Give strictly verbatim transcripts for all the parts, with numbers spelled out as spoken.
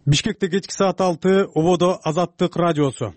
Бишкекте кечки саат алты, Ободо Азаттык радиосу.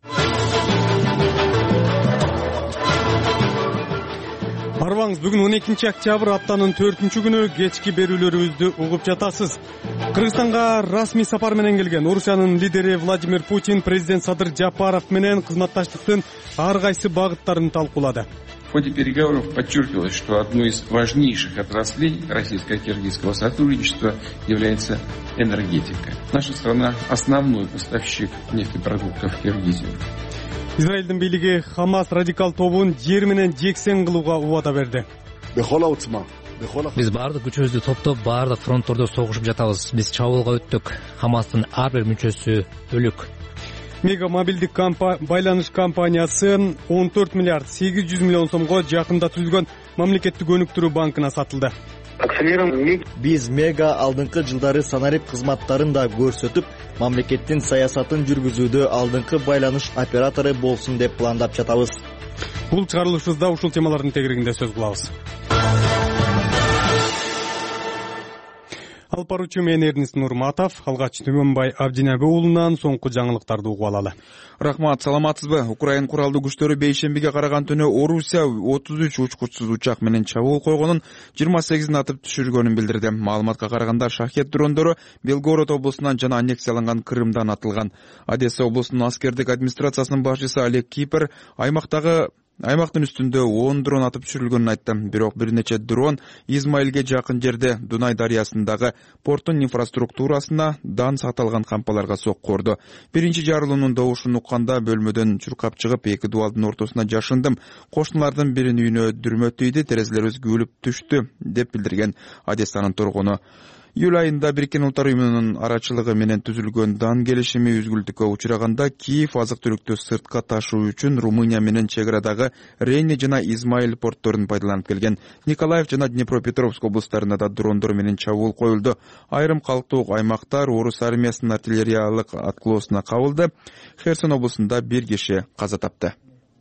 Барбаңыз, бүгүн он экинчи октябрь аптанын төртүнчү күнү кечки берүүлөрүбүздү угуп жатасыз. Кыргызстанга расмий сапар менен келген Орусиянын лидери Владимир Путин президент Садыр Жапаров менен кызматташтыктын ар кайсы багыттарын талкуулады. В ходе переговоров подчеркивалось, что одной из важнейших отраслей российско-киргизского сотрудничества является энергетика. Наша страна – основной поставщик нефтепродуктов в Киргизию. Израилдин бийлиги Хамас радикал тобун жер менен жексен кылууга убада берди. Биз баардык күчүбүздү топтоп, баардык фронттордо согушуп жатабыз. Биз чабуулга өттүк. Хамастын ар бир мүчөсү өлүк. Мега мобилдик байланыш компаниясы он төрт миллиард сегиз жүз миллион сомго жакында түзүлгөн мамлекеттик өнүктүрүү банкына сатылды. Биз Мега алдыңкы жылдары санарип кызматтарын да көрсөтүп, мамлекеттин саясатын жүргүзүүдө алдыңкы байланыш оператору болсун деп пландап жатабыз. Бул чыгарылышыбызда ушул темалардын тегерегинде сөз кылабыз. Алып баруучу мен Эрнест Нурматов, алгач Түгөнбай Абдинабы уулунан соңку жаңылыктарды угуп алалы. Рахмат, саламатсызбы? Украин куралдуу күчтөрү бейшембиге караган түнү Орусия отуз үч учкучсуз учак менен чабуул койгонун, жыйырма сегизин атып түшүргөнүн билдирди. Маалыматка караганда шахет дрондору Белгород облусунан жана аннексияланган Крымдан атылган. Одесса облусунун аскердик администрациясынын башчысы Олег Кипер аймактагы Аймактын үстүндө он дрон атып түшүрүлгөнүн айтты. Бирок бир нече дрон Измаилге жакын жерде Дунай дарыясындагы порттун инфраструктурасына дан саталган кампаларга сокку урду. Биринчи жарылуунун добушун укканда бөлмөдөн чуркап чыгып, эки дубалдын ортосуна жашындым. Кошуналардын биринин үйүнө дүрмө тийди, терезелерибиз күлүп түштү, деп билдирген Одессанын тургуну. Июль айында Бириккен Улуттар уюмунун арачылыгы менен түзүлгөн дан келишими үзгүлтүккө учураганда Киев азык-түлүктү сыртка ташуу үчүн Румыния менен чек арадагы Рейни жана Измаил портторун пайдаланып келген. Николаев жана Днепропетровск облустарында да дрондор менен чабуул коюлду. Айрым калктуу аймактар орус армиясынын артиллериялык аткылоосуна кабылды. Херсон облусунда бир киши каза тапты.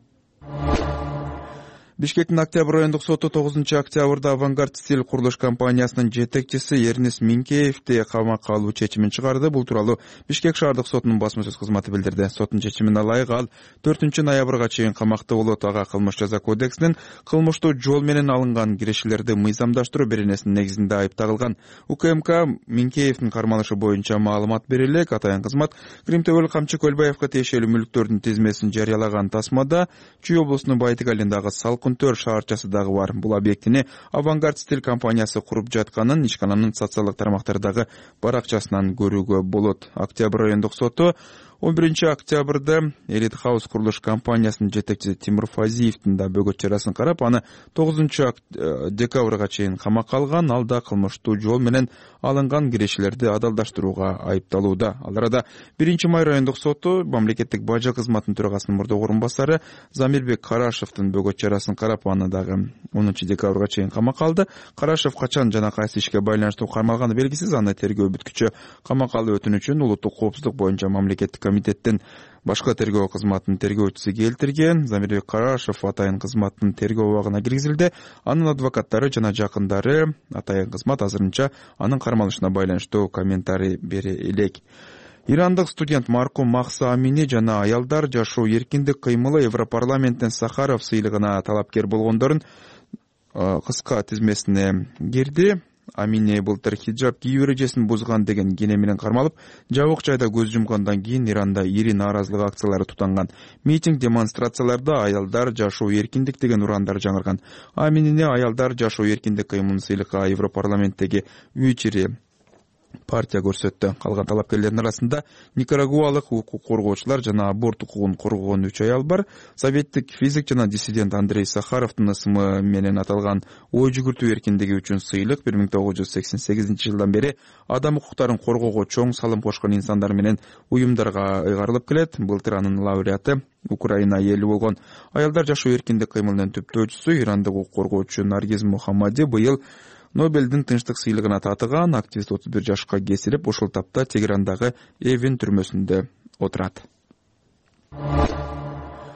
Бишкектин Октябрь райондук соту тогузунчу октябрда Авангард стиль курулуш компаниясынын жетекчиси Эрнест Минкеевди камакка алуу чечимин чыгарды. Бул тууралуу Бишкек шаардык сотунун басма сөз кызматы билдирди. Соттун чечимине ылайык ал төртүнчү ноябрга чейин камакта болот. Ага кылмыш жаза кодексинин кылмыштуу жол менен алынган кирешелерди мыйзамдаштыруу беренесинин негизинде айып тагылган. УКМК Минкеевдин кармалышы боюнча маалымат бере элек. Атайын кызмат Крим Төбөл Камчы Көлбаевга тиешелүү мүлктөрдүн тизмесин жарыялаган тасмада Чүй облусунун Байтык айылындагы Салкын Төр шаарчасы дагы бар. Бул объектини Авангард стиль компаниясы куруп жатканын ишкананын социалдык тармактардагы баракчасынан көрүүгө болот. Октябрь райондук соту он биринчи октябрда Элит Хаус курулуш компаниясынын жетекчиси Тимур Фазиевдин да бөгөт чарасын карап, аны тогузунчу декабрга чейин камакка алган. Ал да кылмыштуу жол менен алынган кирешелерди адалдаштырууга айыпталууда. Ал арада биринчи май райондук соту мамлекеттик бажа кызматынын төрагасынын мурдагы орун басары Замирбек Карашевдин бөгөт чарасын карап, аны дагы онунчу декабрга чейин камакка алды. Карашев качан жана кайсы ишке байланыштуу кармалганы белгисиз. Аны тергөө бүткүчү камакка алуу өтүнүчүн улуттук коопсуздук боюнча мамлекеттик комитеттин башкы тергөө кызматынын тергөөчүсү келтирген. Замирбек Карашев атайын кызматтын тергөө убагына киргизилди. Анын адвокаттары жана жакындары атайын кызмат азырынча анын кармалышына байланыштуу комментарий бере элек. Ирандык студент маркум Махса Амини жана аялдар жашоо эркиндик кыймылы Европарламенттин Сахаров сыйлыгына талапкер болгондордун кыска тизмесине кирди. Амини былтыр хиджаб кийүү эрежесин бузган деген кене менен кармалып, жабык жайда көз жумгандан кийин Иранда ири нааразылык акциялары тутанган. Митинг демонстрацияларда аялдар жашоо эркиндик деген урандар жаңырган. Аминине аялдар жашоо эркиндик кыймылын сыйлыкка Европарламенттеги үч ири партия көрсөттү. Калган талапкерлердин арасында никарагуалык укук коргоочулар жана аборт укугун коргогон үч аял бар. Советтик физик жана диссидент Андрей Сахаровдун ысымы менен аталган ой жүгүртүү эркиндиги үчүн сыйлык бир миң тогуз жүз сексен сегизинчи жылдан бери адам укуктарын коргоого чоң салым кошкон инсандар менен уюмдарга ыйгарылып келет. Былтыр анын лауреаты Украина эли болгон аялдар жашоо эркиндик кыймылынын түптөөчүсү ирандык укук коргоочу Наргиз Мухаммади быйыл Нобелдин тынчтык сыйлыгына татыган. Активист отуз бир жашка кесилип, ушул тапта Тегерандагы Эвин түрмөсүндө отурат.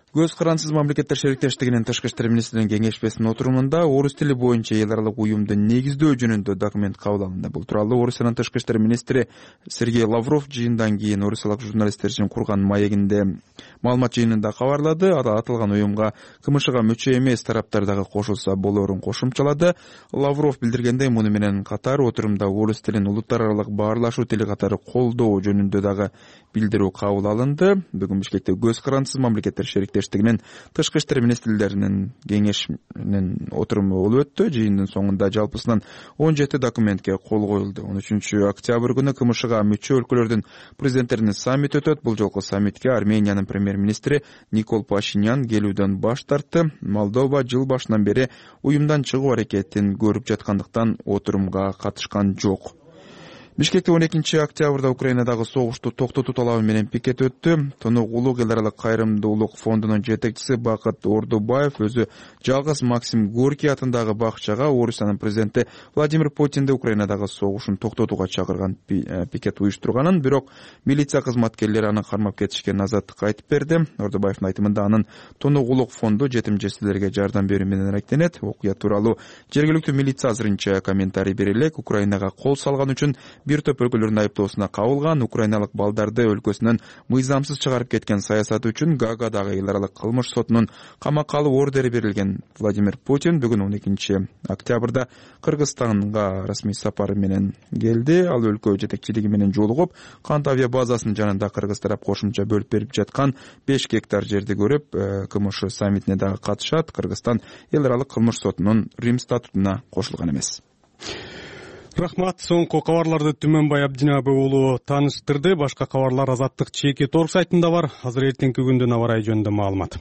Көз карансыз мамлекеттер шериктештигинин тышкы иштер министринин кеңешмесинин отурумунда орус тили боюнча эл аралык уюмду негиздөө жөнүндө документ кабыл алынды. Бул тууралуу Орусиянын тышкы иштер министри Сергей Лавров жыйындан кийин орусиялык журналисттер үчүн курган маегинде маалымат жыйынында кабарлады. Ада аталган уюмга КМШга мүчө эмес тараптар дагы кошулса болоорун кошумчалады. Лавров билдиргендей, муну менен катар отурумда орус тилин улуттар аралык баарлашуу тили катары колдоо жөнүндө дагы билдирүү кабыл алынды. Бүгүн Бишкекте көз карансыз мамлекеттер шериктештигинин тышкы иштер министрлеринин кеңешинин отуруму болуп өттү. Жыйындын соңунда жалпысынан он жети документке кол коюлду. он үчүнчү октябрь күнү КМШга мүчө өлкөлөрдүн президенттеринин саммити өтөт. Бул жолку саммитке Армениянын премьер-министри Никол Пашинян келүүдөн баш тартты. Молдова жыл башынан бери уюмдан чыгуу аракетин көрүп жаткандыктан отурумга катышкан жок. Бишкекте он экинчи октябрда Украинадагы согушту токтотуу талабы менен пикет өттү. Тонук улук эл аралык кайрымдуулук фондунун жетекчиси Бакыт Ордубаев өзү жалгыз Максим Горький атындагы бакчага Орусиянын президенти Владимир Путинди Украинадагы согушун токтотууга чакырган пикет уюштурганын, бирок милиция кызматкерлери аны кармап кетишкен азаттыкка айтып берди. Ордубаевдин айтымында анын тонук улук фонду жетим жесирлерге жардам берүү менен арактенет. Окуя тууралуу жергиликтүү милиция азырынча комментарий бере элек. Украинага кол салган үчүн бир топ өлкөлөрдүн айыптоосуна кабылган. Украиналык балдарды өлкөсүнөн мыйзамсыз чыгарып кеткен саясаты үчүн Гаагадагы эл аралык кылмыш сотунун камакка алуу ордери берилген. Владимир Путин бүгүн он экинчи октябрда Кыргызстанга расмий сапары менен келди. Ал өлкө жетекчилиги менен жолугуп, Кант авиа базасынын жанында Кыргыз тарап кошумча бөлүп берип жаткан беш гектар жерди көрүп, КМШ саммитине дагы катышат. Кыргызстан эл аралык кылмыш сотунун Рим статутуна кошулган эмес. Рахмат. Соңку кабарларды Түмөнбай Абдинабы уулу тааныштырды. Башка кабарлар Азаттык чеки торг сайтында бар. Азыр эртеңки күндүн аба ырайы жөнүндө маалымат.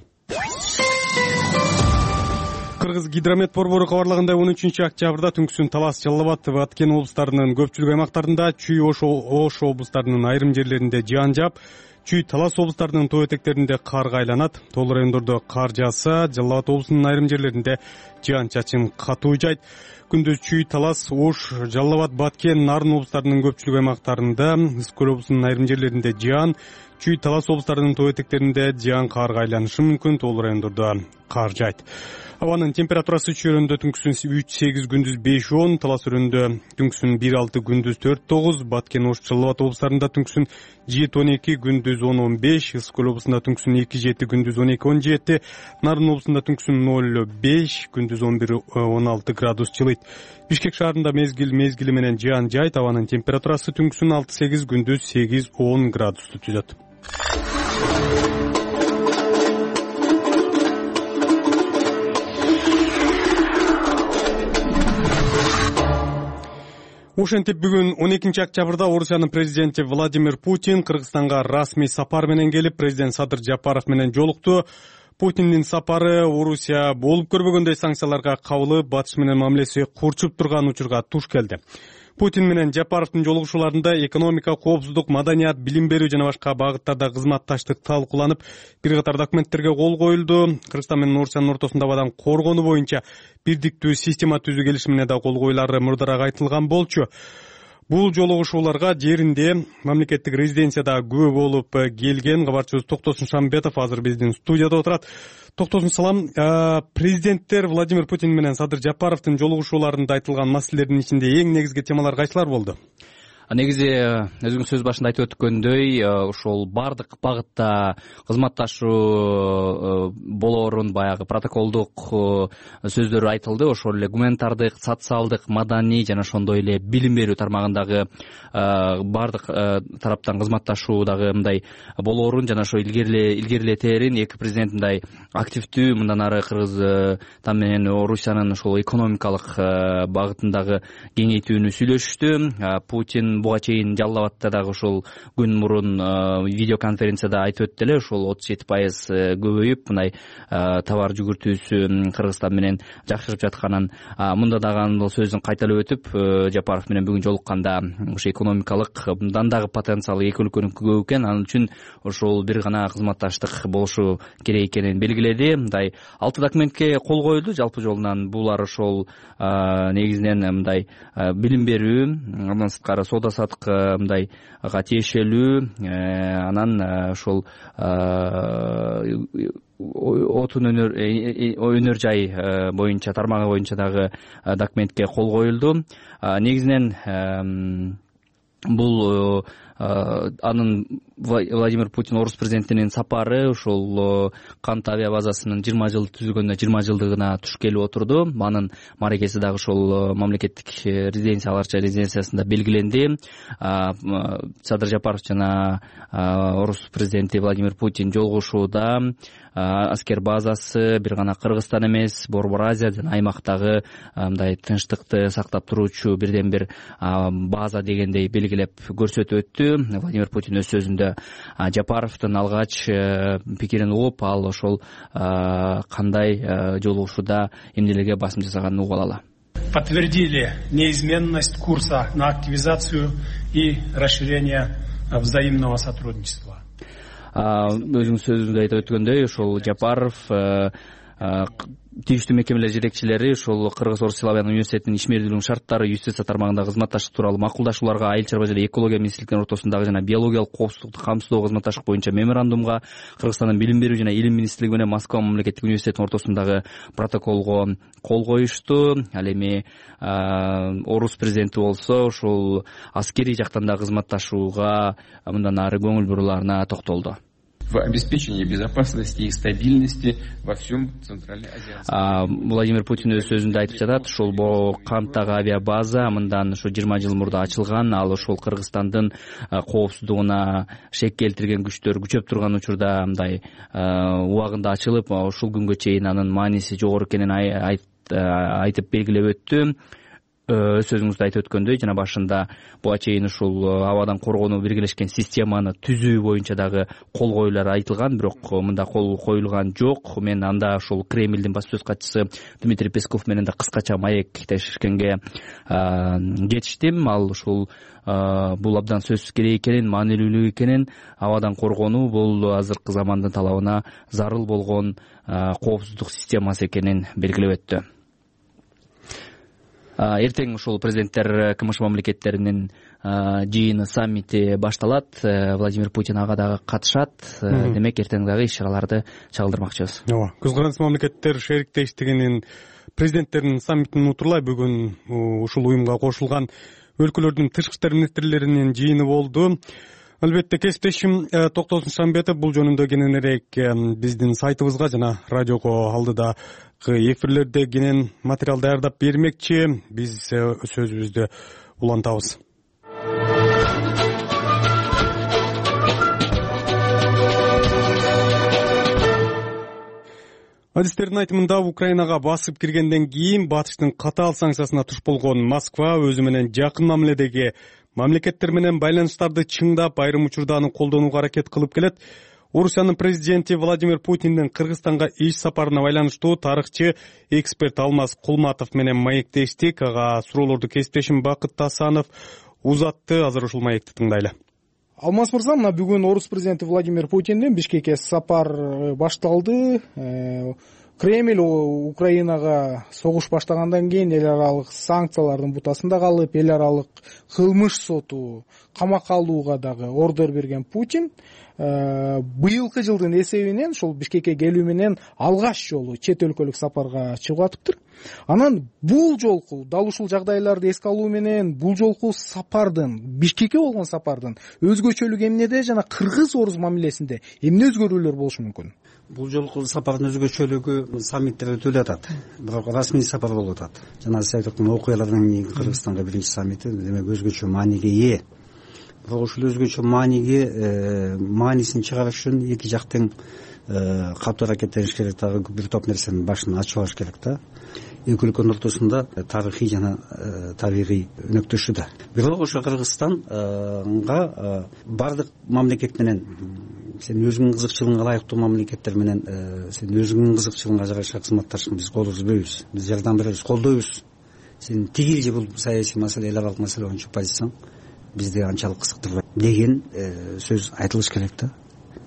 Кыргыз гидромет борбору кабарлагандай, он үчүнчү октябрда Түнкүсүн, Талас, Жалал абад ва Аткен облустарынын көпчүлүк аймактарында, Чүй, Ош облустарынын айрым жерлеринде жаан жаап, Чүй, Талас облустарынын тоо этектеринде карга айланат. Тоол райондордо кар жааса, Жалал абад облусунун айрым жерлеринде жаан чачын катуу жайт. Күндүз Чүй, Талас, Ош, Жалал абад, Баткен, Нарын облустарынын көпчүлүк аймактарында, Ысык көл облусунун айрым жерлеринде жаан, Чүй, Талас облустарынын тоо этектеринде жаан карга айланышы мүмкүн. Тоол райондордо кар жайт. Абанын температурасы Чүй өрөндө түнкүсүн үч сегиз, күндүз беш он, Талас өрөндө түнкүсүн бир алты, күндүз төрт тогуз, Баткен, Ош, Жалал абад облустарында түнкүсүн жети он эки, күндүз он он беш, Ысык көл облусунда түнкүсүн эки жети, күндүз он эки он жети, Нарын облусунда түнкүсүн ноль беш, күндүз он бир он алты градус жылыйт. Бишкек шаарында мезгил мезгили менен жаан жайт. Абанын температурасы түнкүсүн алты сегиз, күндүз сегиз он градусту түзөт. Ошентип бүгүн он экинчи октябрда Орусиянын президенти Владимир Путин Кыргызстанга расмий сапар менен келип, президент Садыр Жапаров менен жолукту. Путиндин сапары Орусия болуп көрбөгөндөй санкцияларга кабылып, батыш менен мамилеси курчуп турган учурга туш келди. Путин менен Жапаровдун жолугушууларында экономика, коопсуздук, маданият, билим берүү жана башка багыттарда кызматташтык талкууланып, бир катар документтерге кол коюлду. Кыргызстан менен Орусиянын ортосунда абадан коргонуу боюнча бирдиктүү система түзүү келишимине да кол коюлары мурдараак айтылган болчу. Бул жолугушууларга жеринде мамлекеттик резиденцияда күбө болуп келген кабарчыбыз Токтосун Шамбетов азыр биздин студияда отурат. Токтосун, салам. Президенттер Владимир Путин менен Садыр Жапаровдун жолугушууларында айтылган маселелердин ичинде эң негизги темалар кайсылар болду? Негизи өзүңүз сөз башында айтып өткөндөй, ошол бардык багытта кызматташуу болоорун баягы протоколдук сөздөр айтылды. Ошол эле гуманитардык, социалдык, маданий жана ошондой эле билим берүү тармагындагы бардык тараптан кызматташуу дагы мындай болоорун жана ошо илгерилетерин эки президент мындай активдүү мындан ары Кыргызстан менен Орусиянын ошол экономикалык багытындагы кеңейтүүнү сүйлөшүштү. Путин буга чейин Жалал абадта дагы ошол күн мурун видеоконференцияда айтып өттү эле, ошол отуз жети пайыз көбөйүп, мындай товар жүгүртүүсү Кыргызстан менен жакшырып жатканын, мында дагы анын сөзүн кайталап өтүп, Жапаров менен бүгүн жолукканда ошо экономикалык мындан дагы потенциалы эки өлкөнүнкү көп экен, анын үчүн ошол бир гана кызматташтык болушу керек экенин белгиледи. Мындай алты документке кол коюлду жалпы жолунан. Булар ошол негизинен мындай билим берүү, андан сырткары соода сауда саттык мындайга тиешелүү, анан ошол отун өнөр өнөр жай боюнча тармагы боюнча дагы документке кол коюлду. Негизинен бул анын Владимир Путин орус президентинин сапары ушул Кант авиа базасынын жыйырма жыл түзүлгөнүнө жыйырма жылдыгына туш келип отурду. Анын мааракеси дагы ошол мамлекеттик резиденция аларча резиденциясында белгиленди. Садыр Жапаров жана орус президенти Владимир Путин жолугушууда аскер базасы бир гана Кыргызстан эмес, Борбор Азия жана аймактагы мындай тынчтыкты сактап туруучу бирден бир база дегендей белгилеп көрсөтүп өттү. Владимир Путин өз сөзүндө Жапаровдун алгач пикирин угуп, ал ошол кандай жолугушууда эмнелерге басым жасаганын угуп алалы. Подтвердили неизменность курса на активизацию и расширение взаимного сотрудничества. Өзүңүз сөзүңүздө айтып өткөндөй, ошол Жапаров тийиштүү мекемелер жетекчилери ошол Кыргыз Орус Славян университетинин ишмердүүлүгүнүн шарттары, юстиция тармагындагы кызматташтык тууралуу макулдашууларга, айыл чарба жана экология министрликтин ортосундагы жана биологиялык коопсуздукту камсыздоого кызматташтык боюнча меморандумга, Кыргызстандын билим берүү жана илим министрлиги менен Москва мамлекеттик университетинин ортосундагы протоколго кол коюшту. Ал эми орус президенти болсо ушул аскерий жактан да кызматташууга мындан ары көңүл буруларына токтолду. В обеспечении безопасности и стабильности во всем Центральноазиатском. Владимир Путин өз сөзүндө айтып жатат, ушул Канттагы авиабаза мындан ушу жыйырма жыл мурда ачылган. Ал ошол Кыргызстандын коопсуздугуна шек келтирген күчтөр күчөп турган учурда мындай убагында ачылып, ушул күнгө чейин анын мааниси жогору экенин айтып белгилеп өттү. Өз сөзүңүздө айтып өткөндөй, жана башында буга чейин ушул абадан коргонуу биргелешкен системаны түзүү боюнча дагы кол коюулар айтылган, бирок мында кол коюлган жок. Мен анда ушул Кремлдин баш сөз катчысы Дмитрий Песков менен да кыскача маектешкенге жетиштим. Ал ушул бул абдан сөзсүз керек экенин, маанилүүлүк экенин, абадан коргонуу бул азыркы замандын талабына зарыл болгон коопсуздук системасы экенин белгилеп өттү. Эртең ушул президенттер КМШ мамлекеттеринин жыйыны, саммити башталат. Владимир Путин ага дагы катышат. Демек эртең дагы иш-чараларды чагылдырмакчыбыз. Ооба, көз карандысыз мамлекеттер шериктештигинин президенттеринин саммитин утурлай бүгүн ушул уюмга кошулган өлкөлөрдүн тышкы иштер министрлеринин жыйыны болду. Албетте кесиптешим Токтосун Шамбетов бул жөнүндө кененирээк биздин сайтыбызга жана радиого алдыдагы эфирлерде кенен материал даярдап бермекчи. Биз сөзүбүздү улантабыз. Адистердин айтымында Украинага басып киргенден кийин батыштын катаал санкциясына туш болгон Москва өзү менен жакын мамиледеги мамлекеттер менен байланыштарды чыңдап, айрым учурда аны колдонууга аракет кылып келет. Орусиянын президенти Владимир Путиндин Кыргызстанга иш сапарына байланыштуу тарыхчы эксперт Алмаз Кулматов менен маектештик. Ага суроолорду кесиптешим Бакыт Тасанов узатты. Азыр ушул маекти тыңдайлы. Алмаз мырза, мына бүгүн орус президенти Владимир Путиндин Бишкекке сапар башталды. Кремль Украинага согуш баштагандан кийин эл аралык санкциялардын бутасында калып, эл аралык кылмыш соту, камакка алууга дагы ордер берген Путин быйылкы жылдын эсебинен ушул Бишкекке келүү менен алгач жолу чет өлкөлүк сапарга чыгып атыптыр. Анан бул жолку дал ушул жагдайларды эске алуу менен бул жолку сапардын, Бишкекке болгон сапардын өзгөчөлүгү эмнеде жана кыргыз-орус мамилесинде эмне өзгөрүүлөр болушу мүмкүн? Бул жолку сапардын өзгөчөлүгү саммиттерде өтүп атат, бирок расмий сапар болуп атат. Жана сиз айтып аткан окуялардан кийин Кыргызстанга биринчи саммити, демек өзгөчө мааниге ээ. Бирок ушул өзгөчө мааниге маанисин чыгарыш үчүн эки жактын катуу аракеттениш керек, дагы бир топ нерсенин башын ачып алыш керек да. Эки өлкөнүн ортосунда тарыхый жана табигый өнөктөшүү да. Бирок ошо Кыргызстанга бардык мамлекет менен, сен өзүңүн кызыкчылыгыңа ылайыктуу мамлекеттер менен сен өзүңүн кызыкчылыгыңа жараша кызматташып биз кол үзбөйбүз, биз жардам беребиз, колдойбуз. Сен тигил же бул саясий маселе, эл аралык маселе боюнча позицияң бизди анчалык кызыктырбайт деген сөз айтылыш керек да.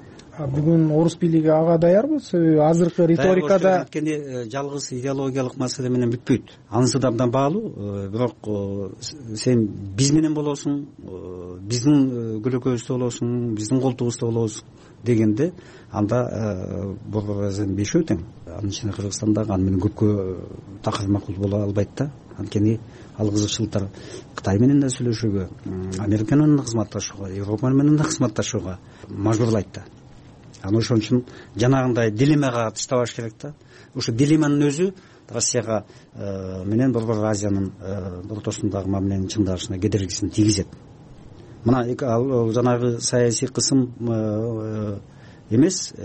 бүгүн орус бийлиги ага даярбы? Себеби азыркы риторикада анткени жалгыз идеологиялык маселе менен бүтпөйт. Анысы да абдан баалуу. Бирок сен биз менен болосуң, биздин көлөкөбүздө болосуң, биздин колтугубузда болосуң дегенде анда борбор сен бешөө тең. Анын ичинде Кыргызстандагы аны менен көпкө такыр макул боло албайт да. Анткени ал кызыкчылыктар Кытай менен да сүйлөшүүгө, Америка менен да кызматташууга, Европа менен да кызматташууга мажбурлайт да. Анан ошон үчүн жанагындай дилеммага таштабаш керек да. Ошо дилемманын өзү Россияга менен Борбор Азиянын ортосундагы мамиленин чыңдалышына кедергисин тийгизет. Мына ал жанагы саясий кысым эмес,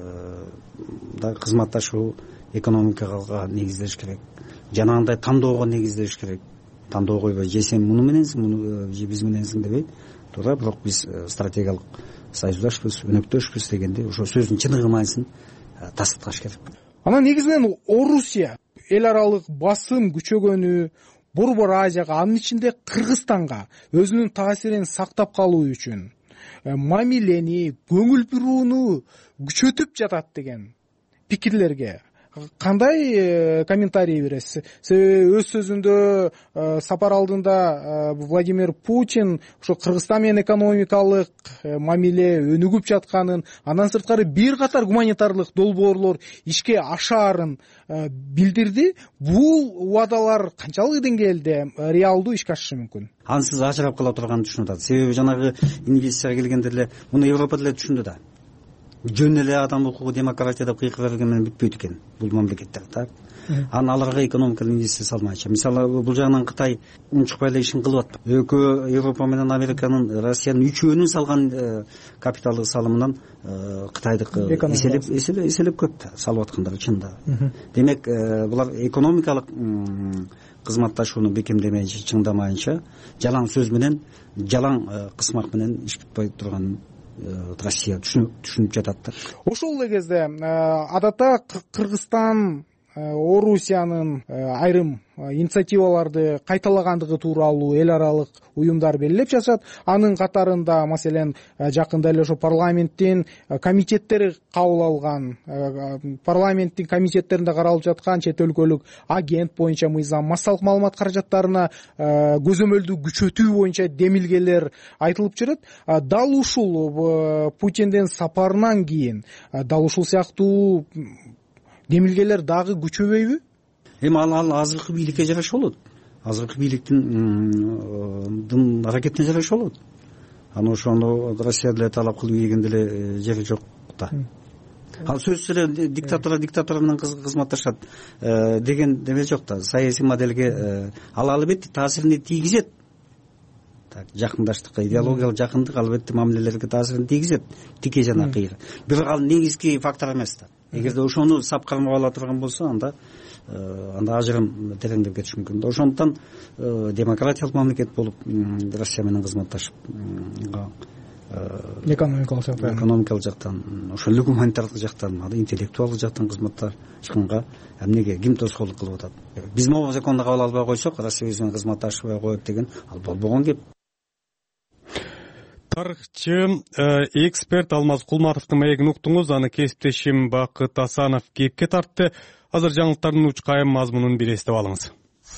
да кызматташуу экономикага негизделиш керек. Жанагындай тандоого негизделиш керек. Тандоо койбой, же сен муну мененсиң, муну же биз мененсиң дебей, туура, бирок биз стратегиялык союздашпыз, өнөктөшпүз дегенде ошо сөздүн чыныгы мааниsin тастыкташ керек. Анан негизинен Орусия эл аралык басым күчөгөнү Борбор Азияга, анын ичинде Кыргызстанга өзүнүн таасирин сактап калуу үчүн мамилени, көңүл бурууну күчөтүп жатат деген пикирлерге кандай комментарий бересиз? Себеби өз сөзүндө сапар алдында Владимир Путин ошо Кыргызстан менен экономикалык мамиле өнүгүп жатканын, андан сырткары бир катар гуманитарлык долбоорлор ишке ашаарын билдирди. Бул убадалар канчалык деңгээлде реалдуу ишке ашышы мүмкүн? Ансыз ажырап кала турганын түшүнүп атат. Себеби жанагы инвестицияга келгенде эле муну Европа деле түшүндү да. Жөн эле адам укугу, демократия деп кыйкы берген менен бүтпөйт экен бул мамлекеттер, так. Анан аларга экономикалык инвестиция салмайчы. Мисалы, бул жагынан Кытай унчукпай эле ишин кылып атпайбы. Экөө Европа менен Американын, Россиянын үчөөнүн салган капиталдык салымынан Кытайдык эселеп эселеп көп да салып аткандар чында. Демек, булар экономикалык кызматташууну бекемдемейинче, чыңдамайынча, жалаң сөз менен, жалаң кысмак менен иш бүтпөй турганын Россия түшүнүп жатат да. Ошол эле кезде адатта Кыргызстан Орусиянын айрым инициативаларды кайталагандыгы тууралуу эл аралык уюмдар белгилеп жатышат. Анын катарында маселен жакында эле ошо парламенттин комитеттери кабыл алган, парламенттин комитеттеринде каралып жаткан чет өлкөлүк агент боюнча мыйзам, массалык маалымат каражаттарына көзөмөлдү күчөтүү боюнча демилгелер айтылып жүрөт. Дал ушул Путиндин сапарынан кийин дал ушул сыяктуу демилгелер дагы күчөбөйбү? Эми ал азыркы бийликке жараша болот. Азыркы бийликтин аракетине жараша болот. Анан ошону Россия деле талап кылып ийген деле жери жок да. Ал сөзсүз эле диктатор диктатор менен кызматташат деген деме жок да. Саясий моделге ал албетте таасирин тийгизет. Так, жакындаштыкка, идеологиялык жакындык албетте мамилелерге таасирин тийгизет. Тике жана кыйры. Бирок ал негизги фактор эмес да. Эгерде ошону сап кармап ала турган болсо, анда анда ажырым тереңдеп кетиш мүмкүн. Ошондуктан демократиялык мамлекет болуп Россия менен кызматташып, экономикалык жактан, экономикалык жактан, ошол эле гуманитардык жактан, интеллектуалдык жактан кызматташканга эмнеге ким тоскоолдук кылып атат? Биз могу законду кабыл албай койсок, Россия биз менен кызматташпай коет деген ал болбогон кеп. Тарыхчы, эксперт Алмаз Кулматовдун маегин уктуңуз, аны кесиптешим Бакыт Асанов кепке тартты. Азыр жаңылыктардын учкайым мазмунун бир эстеп алыңыз.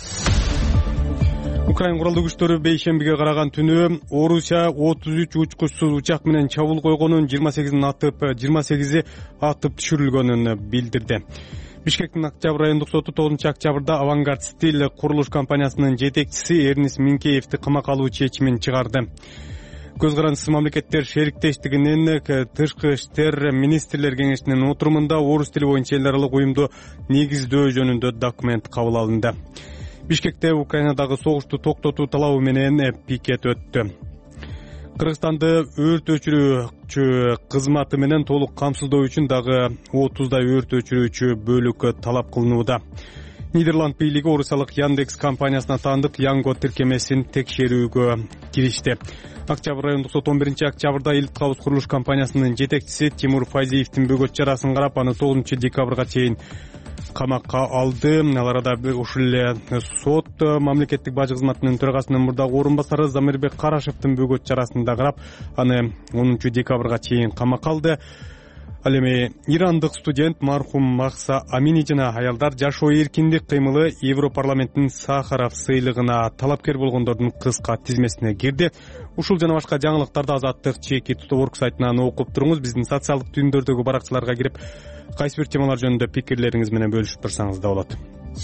Украин куралдуу күчтөрү бейшембиге караган түнү Орусия отуз үч учкучсуз учак менен чабуул койгонун, жыйырма сегизин атып, жыйырма сегизи атып түшүрүлгөнүн билдирди. Бишкектин Октябрь райондук соту тогузунчу октябрда Авангард Стиль курулуш компаниясынын жетекчиси Эрнис Минкеевди камакка алуу чечимин чыгарды. Көз карандысыз мамлекеттер шериктештигинин тышкы иштер министрлер кеңешинин отурумунда орус тили боюнча эл аралык уюмду негиздөө жөнүндө документ кабыл алынды. Бишкекте Украинадагы согушту токтотуу талабы менен пикет өттү. Кыргызстанды өрт өчүрүүчү кызматы менен толук камсыздоо үчүн дагы отуздай өрт өчүрүүчү бөлүк талап кылынууда. Нидерланд бийлиги орусиялык Яндекс компаниясына таандык Янго тиркемесин текшерүүгө киришти. Октябрь райондук сот он биринчи октябрда Илт Кабыз курулуш компаниясынын жетекчиси Тимур Файзиевдин бөгөт жарасын карап, аны тогузунчу декабрга чейин камакка алды. Ал арада ушул эле сот мамлекеттик бажы кызматынын төрагасынын мурдагы орун басары Замирбек Карашевдин бөгөт жарасын да карап, аны онунчу декабрга чейин камакка алды. Ал эми ирандык студент мархум Махса Амини жана аялдар жашоо эркиндик кыймылы Европарламенттин Сахаров сыйлыгына талапкер болгондордун кыска тизмесине кирди. Ушул жана башка жаңылыктарды Азаттык чеки туту сайтынан окуп туруңуз. Биздин социалдык түйүндөрдөгү баракчаларга кирип, кайсы бир темалар жөнүндө пикирлериңиз менен бөлүшүп турсаңыз да болот.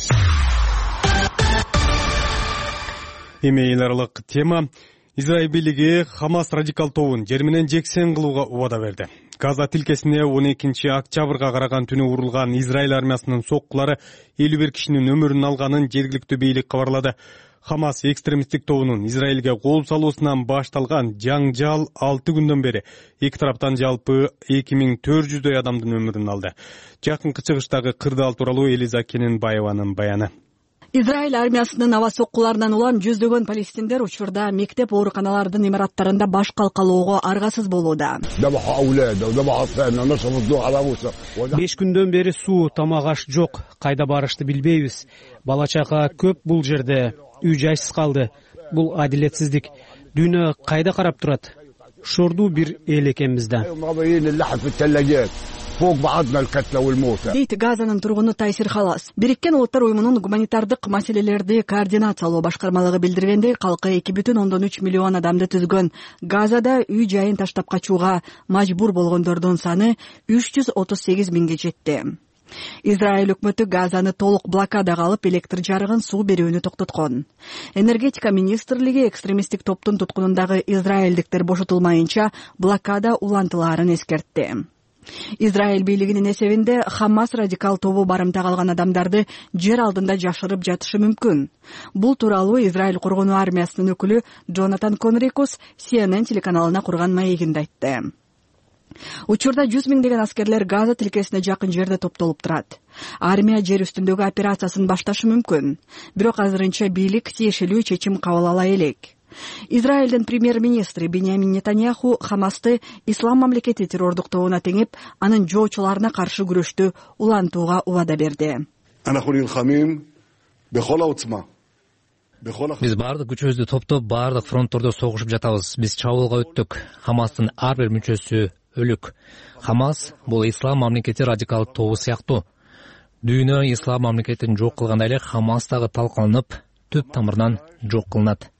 Эми эл аралык тема: Израиль бийлиги Хамас радикал тобун жер менен жексен кылууга убада берди. Газа тилкесине он экинчи октябрга караган түнү урулган Израиль армиясынын соккулары элүү бир кишинин өмүрүн алганын жергиликтүү бийлик кабарлады. Хамас экстремисттик тобунун Израилге кол салуусунан башталган жаңжал алты күндөн бери эки тараптан жалпы эки миң төрт жүздөй адамдын өмүрүн алды. Жакынкы чыгыштагы кырдаал тууралуу Элиза Кененбаеванын баяны. Израиль армиясынын аба соккуларынан улам жүздөгөн палестиндер учурда мектеп ооруканалардын имараттарында баш калкалоого аргасыз болууда. Беш күндөн бери суу, тамак аш жок. Кайда барышты билбейбиз. Бала чака көп бул жерде. Үй жайсыз калды. Бул адилетсиздик. Дүйнө кайда карап турат? Шордуу бир эл экенбиз да. Дейт Газанын тургуну Тайсир Халас. Бириккен Улуттар уюмунун гуманитардык маселелерди координациялоо башкармалыгы билдиргендей, калкы эки бүтүн ондон үч миллион адамды түзгөн Газада үй жайын таштап качууга мажбур болгондордун саны үч жүз отуз сегиз миңге жетти. Израиль өкмөтү Газаны толук блокадага алып, электр жарыгын, суу берүүнү токтоткон. Энергетика министрлиги экстремисттик топтун туткунундагы израилдиктер бошотулмайынча блокада улантылаарын эскертти. Израиль бийлигинин эсебинде Хамас радикал тобу барымтага алган адамдарды жер алдында жашырып жатышы мүмкүн. Бул тууралуу Израиль коргонуу армиясынын өкүлү Джонатан Конрикус Си Эн Эн телеканалына курган маегинде айтты. Учурда жүз миңдеген аскерлер Газа тилкесине жакын жерде топтолуп турат. Армия жер үстүндөгү операциясын башташы мүмкүн. Бирок азырынча бийлик тиешелүү чечим кабыл ала элек. Израилдин премьер-министри Биньямин Нетаньяху Хамасты ислам мамлекети террордук тобуна теңип, анын жоочуларына каршы күрөштү улантууга убада берди. Биз баардык күчүбүздү топтоп, баардык фронттордо согушуп жатабыз. Биз чабуулга өттүк. Хамастын ар бир мүчөсү өлүк. Хамас бул ислам мамлекети радикал тобу сыяктуу. Дүйнө ислам мамлекетин жок кылганда эле Хамас дагы талкаланып, түп тамырынан жок кылынат.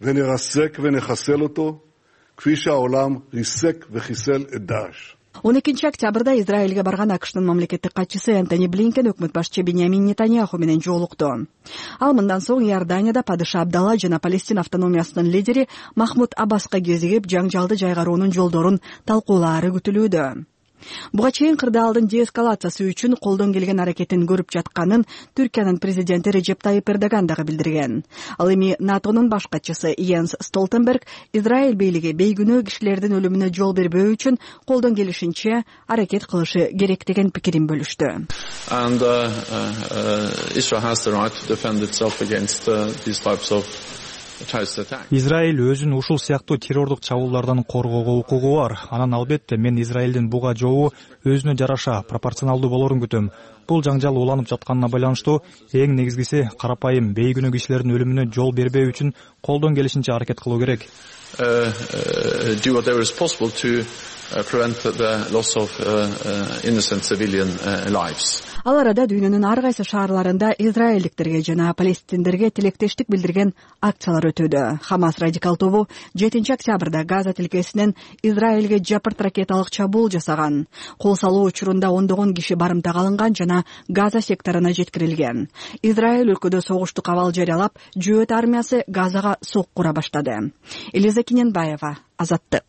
он экинчи октябрда Израилге барган АКШтын мамлекеттик катчысы Энтони Блинкен өкмөт башчы Биньямин Нетаньяху менен жолукту. Ал мындан соң Иорданияда падыша Абдалла жана Палестин автономиясынын лидери Махмуд Аббаска кезигип, жаңжалды жайгаруунун жолдорун талкуулаары күтүлүүдө. Буга чейин кырдаалдын деэскалациясы үчүн колдон келген аракетин көрүп жатканын Түркиянын президенти Режеп Тайип Эрдоган дагы билдирген. Ал эми НАТОнун баш катчысы Йенс Столтенберг Израиль бийлиги бейгүнөө кишилердин өлүмүнө жол бербөө үчүн колдон келишинче аракет кылышы керек деген пикирин бөлүштү. And uh, uh, Israel has the right to defend itself against uh, these types of Израиль өзүн ушул сыяктуу террордук чабуулдардан коргоого укугу бар. Анан албетте мен Израилдин буга жообу өзүнө жараша пропорционалдуу болорун күтөм. Бул жаңжал уланып жатканына байланыштуу эң негизгиси карапайым бейгүнөө кишилердин өлүмүнө жол бербөө үчүн колдон келишинче аракет кылуу керек. Do whatever is possible to prevent the loss of innocent civilian lives. Ал арада дүйнөнүн ар кайсы шаарларында израилдиктерге жана палестиндерге тилектештик билдирген акциялар өтүүдө. Хамас радикал тобу жетинчи октябрда Газа тилкесинен Израилге жапырт ракеталык чабуул жасаган. Кол салуу учурунда ондогон киши барымтага алынган жана Газа секторуна жеткирилген. Израиль өлкөдө согуштук абал жарыялап, жөөт армиясы Газага сок кура баштады. Элиза Кененбаева, Азаттык.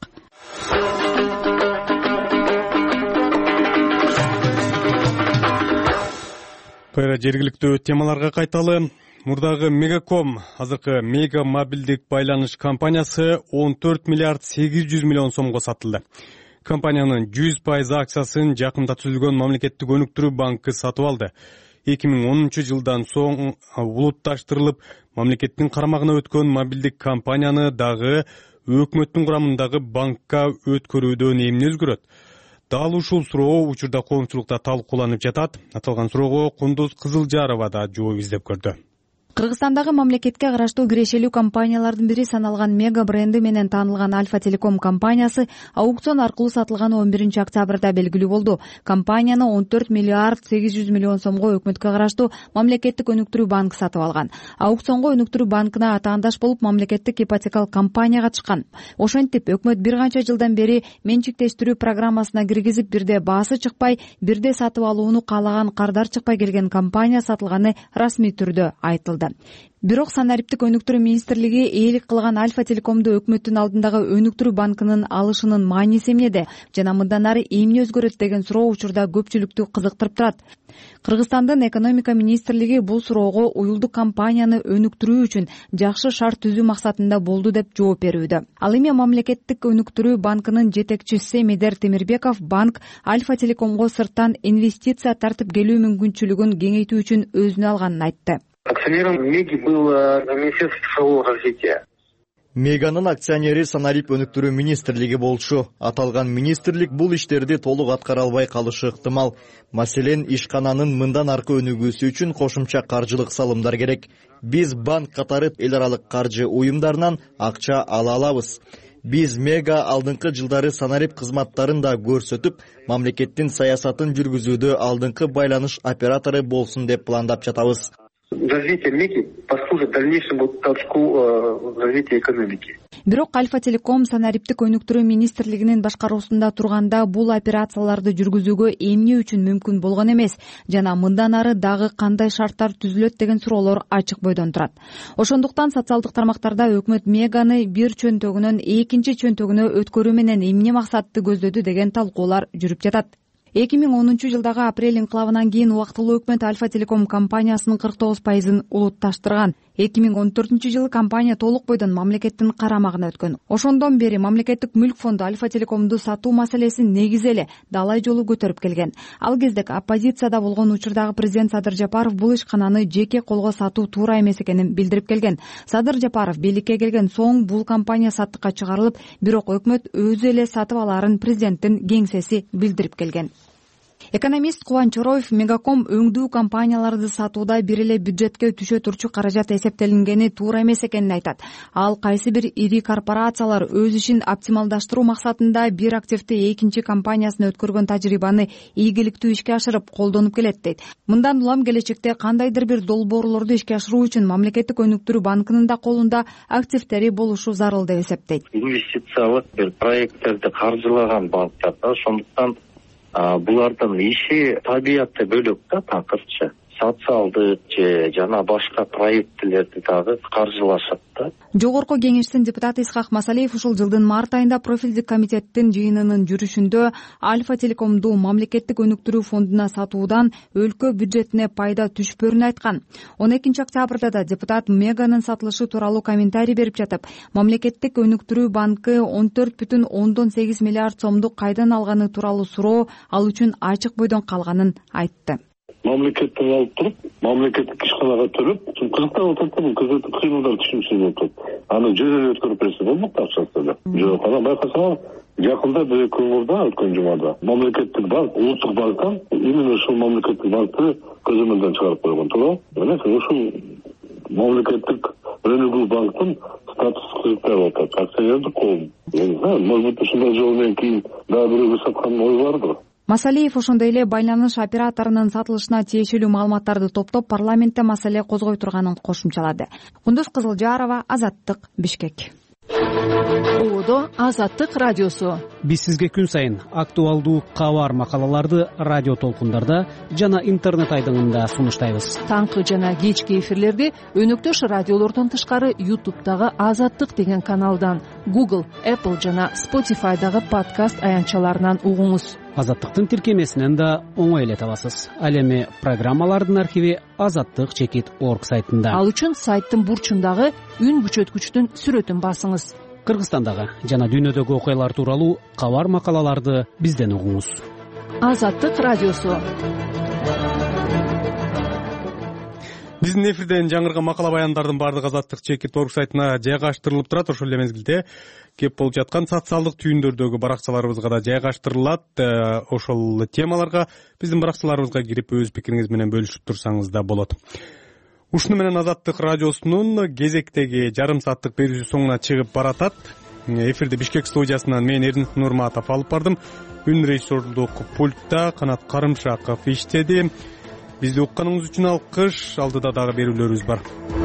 Кайра жергиликтүү темаларга кайталы. Мурдагы Мегаком, азыркы Мега мобилдик байланыш компаниясы он төрт миллиард сегиз жүз миллион сомго сатылды. Компаниянын жүз пайыз акциясын жакында түзүлгөн мамлекеттик өнүктүрүү банкы сатып алды. эки миң онунчу жылдан соң улутташтырылып, мамлекеттин карамагына өткөн мобилдик компанияны дагы өкмөттүн курамындагы банкка өткөрүүдөн эмне өзгөрөт? Дал ушул суроо учурда коомчулукта талкууланып жатат. Аталган суроого Кундуз Кызылжарова да жооп издеп көрдү. Кыргызстандагы мамлекетке караштуу кирешелүү компаниялардын бири саналган Мега бренди менен таанылган Альфа Телеком компаниясы аукцион аркылуу сатылганы он биринчи октябрда белгилүү болду. Компанияны он төрт миллиард сегиз жүз миллион сомго өкмөткө караштуу мамлекеттик өнүктүрүү банкы сатып алган. Аукционго өнүктүрүү банкына атаандаш болуп мамлекеттик ипотекалык компания катышкан. Ошентип өкмөт бир канча жылдан бери менчиктештирүү программасына киргизип, бирде баасы чыкпай, бирде сатып алууну каалаган кардар чыкпай келген компания сатылганы расмий түрдө айтылды. Бирок санариптик өнүктүрүү министрлиги ээлик кылган Альфа Телекомду өкмөттүн алдындагы өнүктүрүү банкынын алышынын мааниси эмнеде жана мындан ары эмне өзгөрөт деген суроо учурда көпчүлүктү кызыктырып турат. Кыргызстандын экономика министрлиги бул суроого уюлдук компанияны өнүктүрүү үчүн жакшы шарт түзүү максатында болду деп жооп берүүдө. Ал эми мамлекеттик өнүктүрүү банкынын жетекчиси Медер Темирбеков банк Альфа Телекомго сырттан инвестиция тартып келүү мүмкүнчүлүгүн кеңейтүү үчүн өзүнө алганын айтты. Акционером Меги было Министерство цифрового развития. Меганын акционери санарип өнүктүрүү министрлиги болчу. Аталган министрлик бул иштерди толук аткара албай калышы ыктымал. Маселен, ишкананын мындан аркы өнүгүүсү үчүн кошумча каржылык салымдар керек. Биз банк катары эл аралык каржы уюмдарынан акча ала алабыз. Биз Мега алдыңкы жылдары санарип кызматтарын да көрсөтүп, мамлекеттин саясатын жүргүзүүдө алдыңкы байланыш оператору болсун деп пландап жатабыз. Развитие Меги послужит дальнейшему толчку в развитии экономики. Бирок Альфа Телеком санариптик өнүктүрүү министрлигинин башкаруусунда турганда бул операцияларды жүргүзүүгө эмне үчүн мүмкүн болгон эмес жана мындан ары дагы кандай шарттар түзүлөт деген суроолор ачык бойдон турат. Ошондуктан социалдык тармактарда өкмөт Меганы бир чөнтөгүнөн экинчи чөнтөгүнө өткөрүү менен эмне максатты көздөдү деген талкуулар жүрүп жатат. эки миң онунчу жылдагы апрель инкылабынан кийин убактылуу өкмөт Альфа Телеком компаниясынын кырк тогуз пайызын улутташтырган. эки миң он төртүнчү жылы компания толук бойдон мамлекеттин карамагына өткөн. Ошондон бери мамлекеттик мүлк фонду Альфа Телекомду сатуу маселесин негизи эле далай жолу көтөрүп келген. Ал кезде оппозицияда болгон учурдагы президент Садыр Жапаров бул ишкананы жеке колго сатуу туура эмес экенин билдирип келген. Садыр Жапаров бийликке келген соң бул компания саттыкка чыгарылып, бирок өкмөт өзү эле сатып алаарын президенттин кеңсеси билдирип келген. Экономист Кубан Чороев Мегаком өңдүү компанияларды сатууда бир эле бюджетке түшө турчу каражат эсептелингени туура эмес экенин айтат. Ал кайсы бир ири корпорациялар өз ишин оптималдаштыруу максатында бир активди экинчи компаниясына өткөргөн тажрыйбаны ийгиликтүү ишке ашырып колдонуп келет дейт. Мындан улам келечекте кандайдыр бир долбоорлорду ишке ашыруу үчүн мамлекеттик өнүктүрүү банкынын да колунда активдери болушу зарыл деп эсептейт. Инвестициялык бир проекттерди каржылаган банктар да, ошондуктан булардын иши табиятты бөлөк да, такырчы. Социалдык же жана башка проекттерди дагы каржылашат да. Жогорку кеңештин депутаты Исхак Масалиев ушул жылдын март айында профилдик комитеттин жыйынынын жүрүшүндө Альфа Телекомду мамлекеттик өнүктүрүү фондуна сатуудан өлкө бюджетине пайда түшпөрүн айткан. он экинчи октябрда да депутат Меганын сатылышы тууралуу комментарий берип жатып, мамлекеттик өнүктүрүү банкы он төрт бүтүн ондон сегиз миллиард сомду кайдан алганы тууралуу суроо ал үчүн ачык бойдон калганын айтты. Мамлекеттен алып туруп, мамлекеттик ишканага төлөп, кызыктап отурат да, бул кызыктуу кыймылдар түшүнүксүз отурат. Аны жүз эле өткөрүп берсе болмок да, акчасы эле. Жок, анан байкасаң, жакында бир көңүлдө өткөн жумада мамлекеттик банк, улуттук банктан именно ушул мамлекеттик банкты көзөмөлдөн чыгарып койгон, туура. Мына ушул мамлекеттик өнүгүү банктын статусу кызыктап атат. Акционердик коом. Может быть, ушундай жол менен кийин дагы бирөөгө саткан ой бардыр. Масалиев ошондой эле байланыш операторунун сатылышына тиешелүү маалыматтарды топтоп парламентте маселе козгой турганын кошумчалады. Кундуз Кызылжарова, Азаттык, Бишкек. Оодо Азаттык радиосу. Биз сизге күн сайын актуалдуу кабар макалаларды радио толкундарда жана интернет айдыңында сунуштайбыз. Таңкы жана кечки эфирлерди өнөктөш радиолордон тышкары YouTube'дагы Азаттык деген каналдан, Google, Apple жана Spotify'дагы подкаст аянтчаларынан угуңуз. Азаттыктын тиркемесинен да оңой эле табасыз. Ал эми программалардын архиви азаттык чекит точка орг сайтында. Ал үчүн сайттын бурчундагы үн күчөткүчтүн сүрөтүн басыңыз. Кыргызстандагы жана дүйнөдөгү окуялар тууралуу кабар макалаларды бизден угуңуз. Азаттык радиосу. Биздин эфирден жаңырган макала баяндардын баардыгы азаттык чекит точка орг сайтына жайгаштырылып турат. Ошол эле мезгилде кеп болуп жаткан социалдык түйүндөрдөгү баракчаларыбызга да жайгаштырылат. Ошол темаларга биздин баракчаларыбызга кирип өз пикириңиз менен бөлүшүп турсаңыз да болот. ушуну менен Азаттык радиосунун кезектеги жарым сааттык берүүсү соңуна чыгып баратат. Эфирди Бишкек студиясынан мен Эрдинт Нурматов алып бардым. Үн режиссерлук пультта Канат Карымшаков иштеди. Бизди укканыңыз үчүн алкыш. Алдыда дагы берүүлөрүбүз бар.